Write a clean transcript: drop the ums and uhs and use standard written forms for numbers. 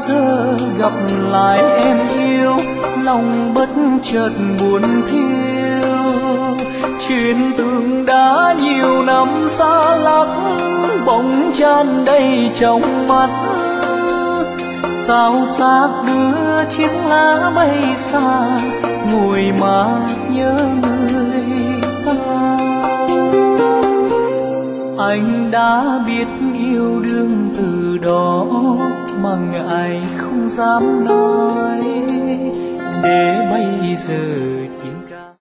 giờ gặp lại em yêu, lòng bất chợt buồn thiêu. Chuyện tưởng đã nhiều năm xa lắc, bỗng chan đầy trong mắt. Sao xác đưa chiếc lá bay xa, ngồi mà nhớ người ta. Anh đã biết yêu đương từ đó mà ngại không dám nói, để bây giờ